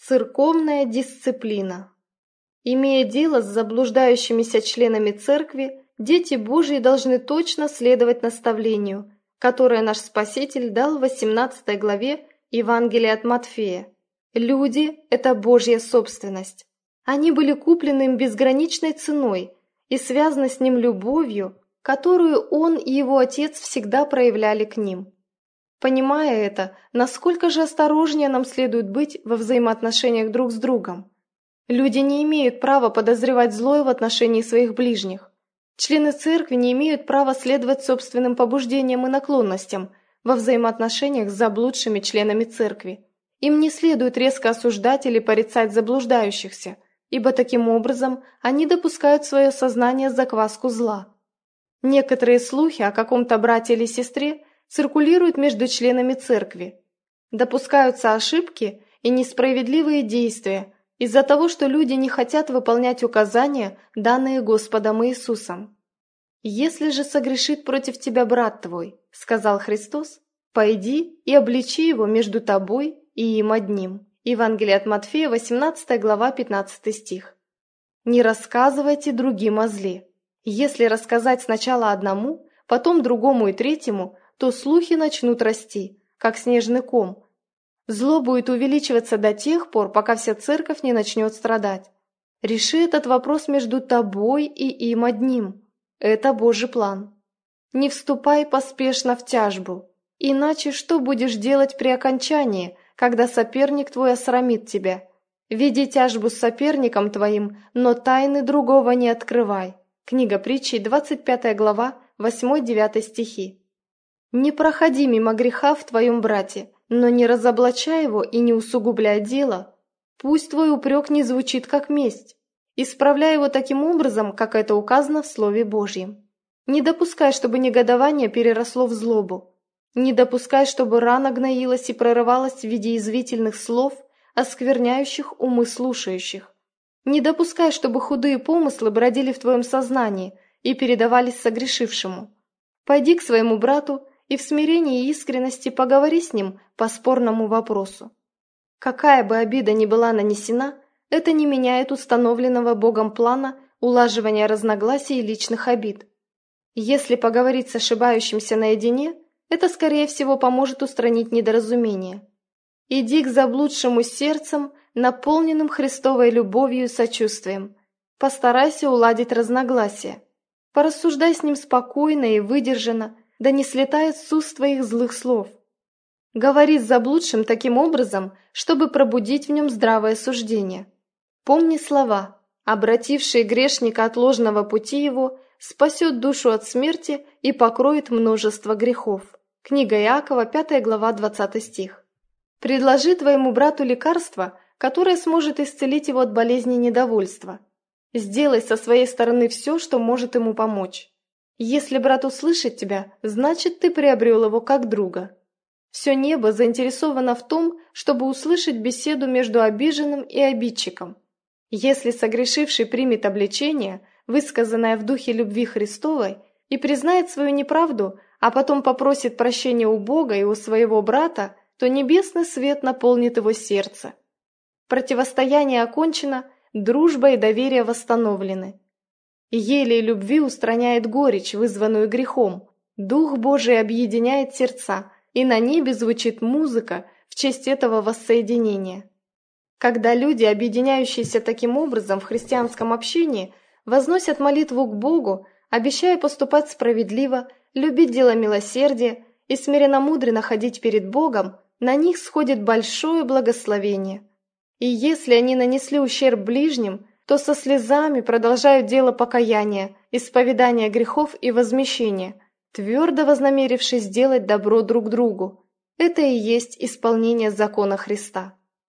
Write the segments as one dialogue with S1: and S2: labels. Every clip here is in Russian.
S1: Церковная дисциплина. Имея дело с заблуждающимися членами церкви, дети Божьи должны точно следовать наставлению, которое наш Спаситель дал в 18 главе Евангелия от Матфея. Люди – это Божья собственность. Они были куплены им безграничной ценой и связаны с Ним любовью, которую Он и Его Отец всегда проявляли к ним. Понимая это, насколько же осторожнее нам следует быть во взаимоотношениях друг с другом. Люди не имеют права подозревать злое в отношении своих ближних. Члены церкви не имеют права следовать собственным побуждениям и наклонностям во взаимоотношениях с заблудшими членами церкви. Им не следует резко осуждать или порицать заблуждающихся, ибо таким образом они допускают в свое сознание закваску зла. Некоторые слухи о каком-то брате или сестре циркулируют между членами церкви. Допускаются ошибки и несправедливые действия из-за того, что люди не хотят выполнять указания, данные Господом Иисусом. «Если же согрешит против тебя брат твой, — сказал Христос, — пойди и обличи его между тобой и им одним». Евангелие от Матфея, 18 глава, 15 стих. «Не рассказывайте другим о зле. Если рассказать сначала одному, потом другому и третьему, то слухи начнут расти, как снежный ком. Зло будет увеличиваться до тех пор, пока вся церковь не начнет страдать. Реши этот вопрос между тобой и им одним. Это Божий план. Не вступай поспешно в тяжбу, иначе что будешь делать при окончании, когда соперник твой осрамит тебя? Веди тяжбу с соперником твоим, но тайны другого не открывай». Книга Притчей, 25 глава, 8-9 стихи. «Не проходи мимо греха в твоем брате, но не разоблачай его и не усугубляй дело. Пусть твой упрек не звучит как месть. Исправляй его таким образом, как это указано в Слове Божьем. Не допускай, чтобы негодование переросло в злобу. Не допускай, чтобы рана гноилась и прорывалась в виде язвительных слов, оскверняющих умы слушающих. Не допускай, чтобы худые помыслы бродили в твоем сознании и передавались согрешившему. Пойди к своему брату и в смирении и искренности поговори с ним по спорному вопросу. Какая бы обида ни была нанесена, это не меняет установленного Богом плана улаживания разногласий и личных обид. Если поговорить с ошибающимся наедине, это, скорее всего, поможет устранить недоразумение. Иди к заблудшему сердцем, наполненным Христовой любовью и сочувствием. Постарайся уладить разногласия. Порассуждай с ним спокойно и выдержанно, да не слетает с уст твоих злых слов. Говори с заблудшим таким образом, чтобы пробудить в нем здравое суждение. Помни слова: «Обративший грешника от ложного пути его спасет душу от смерти и покроет множество грехов». Книга Иакова, 5 глава, 20 стих. Предложи твоему брату лекарство, которое сможет исцелить его от болезни недовольства. Сделай со своей стороны все, что может ему помочь. Если брат услышит тебя, значит, ты приобрел его как друга. Все небо заинтересовано в том, чтобы услышать беседу между обиженным и обидчиком. Если согрешивший примет обличение, высказанное в духе любви Христовой, и признает свою неправду, а потом попросит прощения у Бога и у своего брата, то небесный свет наполнит его сердце. Противостояние окончено, дружба и доверие восстановлены. Елей любви устраняет горечь, вызванную грехом. Дух Божий объединяет сердца, и на небе звучит музыка в честь этого воссоединения. Когда люди, объединяющиеся таким образом в христианском общении, возносят молитву к Богу, обещая поступать справедливо, любить дело милосердия и смиренно-мудренно ходить перед Богом, на них сходит большое благословение. И если они нанесли ущерб ближним, то со слезами продолжают дело покаяния, исповедания грехов и возмещения, твердо вознамерившись сделать добро друг другу. Это и есть исполнение закона Христа.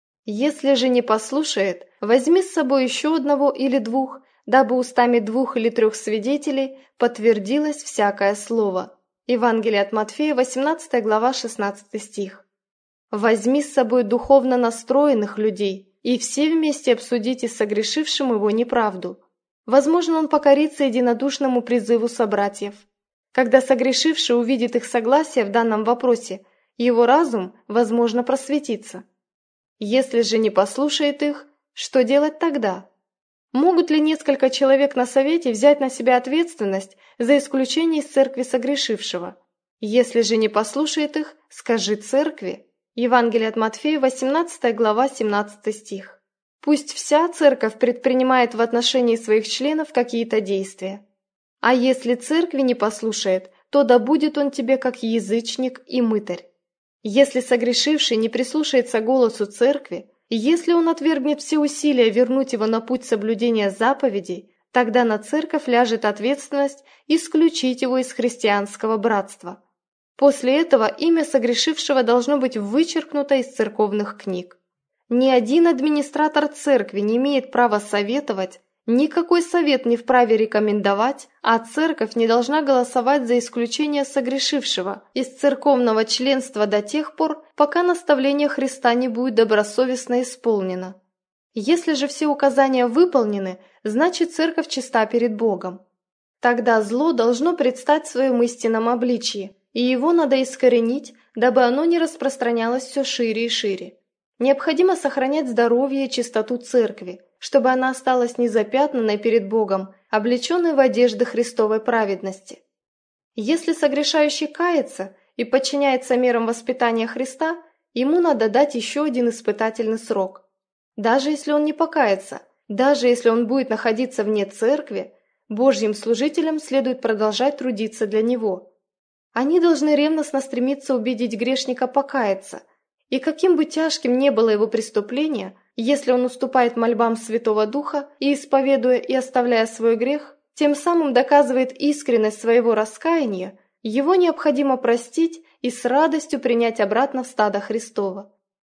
S1: Если же не послушает, возьми с собой еще одного или двух, дабы устами 2 или 3 свидетелей подтвердилось всякое слово. Евангелие от Матфея, 18 глава, 16 стих. Возьми с собой духовно настроенных людей, и все вместе обсудите согрешившим его неправду. Возможно, он покорится единодушному призыву собратьев. Когда согрешивший увидит их согласие в данном вопросе, его разум, возможно, просветится. Если же не послушает их, что делать тогда? Могут ли несколько человек на совете взять на себя ответственность за исключение из церкви согрешившего? Если же не послушает их, скажи церкви. Евангелие от Матфея, 18 глава, 17 стих. Пусть вся церковь предпринимает в отношении своих членов какие-то действия. А если церкви не послушает, то да будет он тебе как язычник и мытарь. Если согрешивший не прислушается голосу церкви, и если он отвергнет все усилия вернуть его на путь соблюдения заповедей, тогда на церковь ляжет ответственность исключить его из христианского братства. После этого имя согрешившего должно быть вычеркнуто из церковных книг. Ни один администратор церкви не имеет права советовать, никакой совет не вправе рекомендовать, а церковь не должна голосовать за исключение согрешившего из церковного членства до тех пор, пока наставление Христа не будет добросовестно исполнено. Если же все указания выполнены, значит церковь чиста перед Богом. Тогда зло должно предстать в своем истинном обличии, и его надо искоренить, дабы оно не распространялось все шире и шире. Необходимо сохранять здоровье и чистоту церкви, чтобы она осталась незапятнанной перед Богом, облеченной в одежды Христовой праведности. Если согрешающий кается и подчиняется мерам воспитания Христа, ему надо дать еще один испытательный срок. Даже если он не покается, даже если он будет находиться вне церкви, Божьим служителям следует продолжать трудиться для него. Они должны ревностно стремиться убедить грешника покаяться, и каким бы тяжким ни было его преступление, если он уступает мольбам Святого Духа и, исповедуя и оставляя свой грех, тем самым доказывает искренность своего раскаяния, его необходимо простить и с радостью принять обратно в стадо Христово.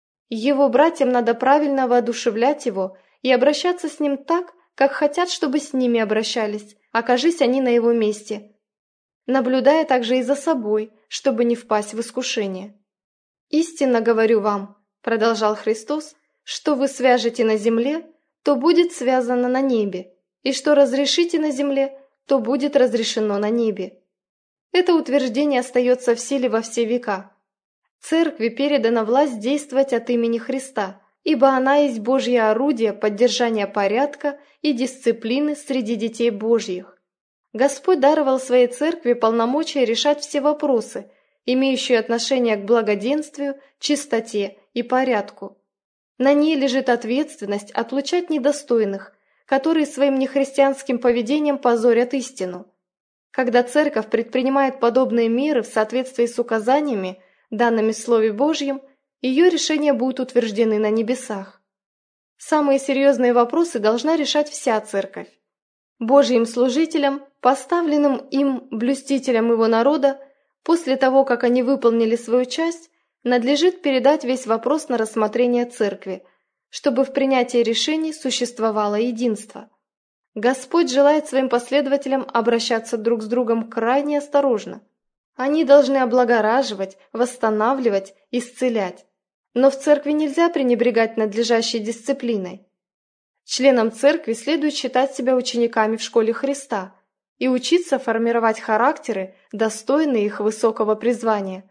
S1: Его братьям надо правильно воодушевлять его и обращаться с ним так, как хотят, чтобы с ними обращались, окажись они на его месте, наблюдая также и за собой, чтобы не впасть в искушение. «Истинно говорю вам, – продолжал Христос, – что вы свяжете на земле, то будет связано на небе, и что разрешите на земле, то будет разрешено на небе». Это утверждение остается в силе во все века. Церкви передана власть действовать от имени Христа, ибо она есть Божье орудие поддержания порядка и дисциплины среди детей Божьих. Господь даровал своей церкви полномочия решать все вопросы, имеющие отношение к благоденствию, чистоте и порядку. На ней лежит ответственность отлучать недостойных, которые своим нехристианским поведением позорят истину. Когда церковь предпринимает подобные меры в соответствии с указаниями, данными в Слове Божьем, ее решения будут утверждены на небесах. Самые серьезные вопросы должна решать вся церковь. Божьим служителям, поставленным им блюстителям его народа, после того, как они выполнили свою часть, надлежит передать весь вопрос на рассмотрение церкви, чтобы в принятии решений существовало единство. Господь желает своим последователям обращаться друг с другом крайне осторожно. Они должны облагораживать, восстанавливать, исцелять. Но в церкви нельзя пренебрегать надлежащей дисциплиной. Членам церкви следует считать себя учениками в школе Христа и учиться формировать характеры, достойные их высокого призвания.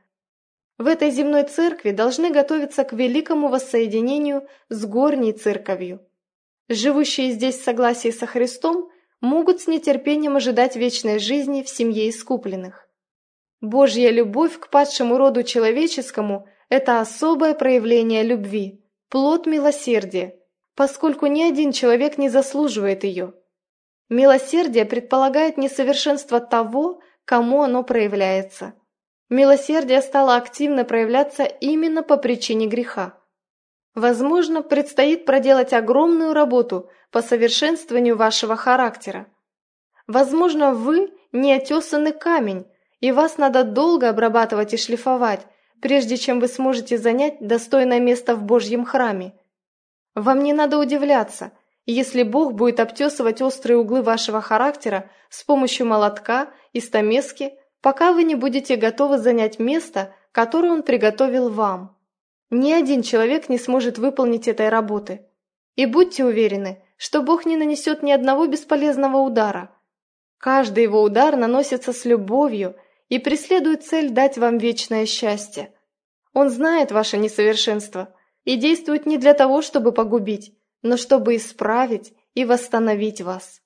S1: В этой земной церкви должны готовиться к великому воссоединению с горней церковью. Живущие здесь в согласии со Христом могут с нетерпением ожидать вечной жизни в семье искупленных. Божья любовь к падшему роду человеческому – это особое проявление любви, плод милосердия, поскольку ни один человек не заслуживает ее. Милосердие предполагает несовершенство того, кому оно проявляется. Милосердие стало активно проявляться именно по причине греха. Возможно, предстоит проделать огромную работу по совершенствованию вашего характера. Возможно, вы неотесанный камень, и вас надо долго обрабатывать и шлифовать, прежде чем вы сможете занять достойное место в Божьем храме. Вам не надо удивляться, если Бог будет обтесывать острые углы вашего характера с помощью молотка и стамески, пока вы не будете готовы занять место, которое Он приготовил вам. Ни один человек не сможет выполнить этой работы. И будьте уверены, что Бог не нанесет ни одного бесполезного удара. Каждый его удар наносится с любовью и преследует цель дать вам вечное счастье. Он знает ваше несовершенство, и действует не для того, чтобы погубить, но чтобы исправить и восстановить вас.